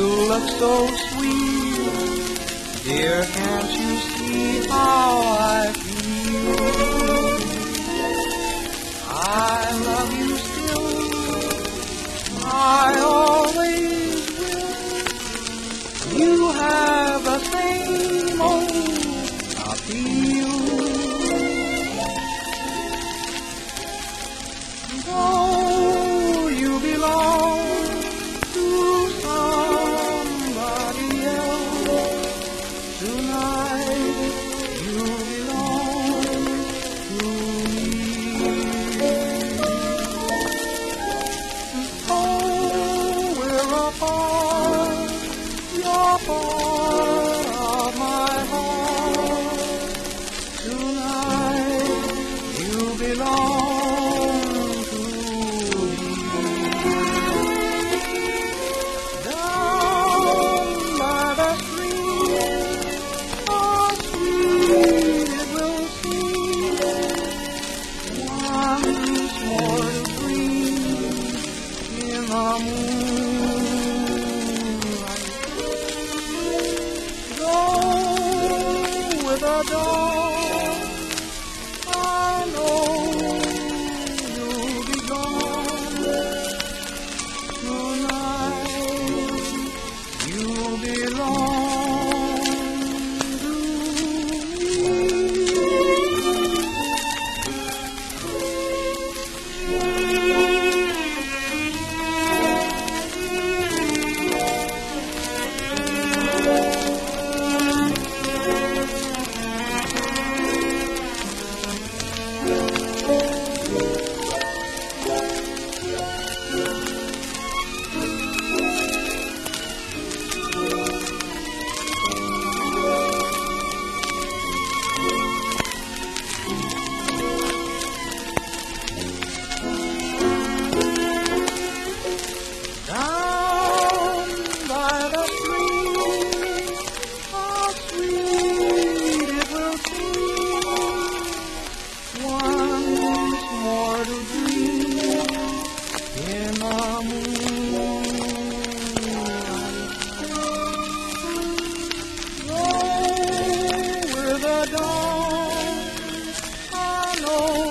You look so sweet, dear, can't you see how I feel? I love you still, I always will. You have the same old appeal. Though you belong to somebody else, tonight you belong to me. Oh, we're apart, you're part of my heart. Tonight you belong. The dawn, I know you'll be gone. Tonight you belong to dawn, I know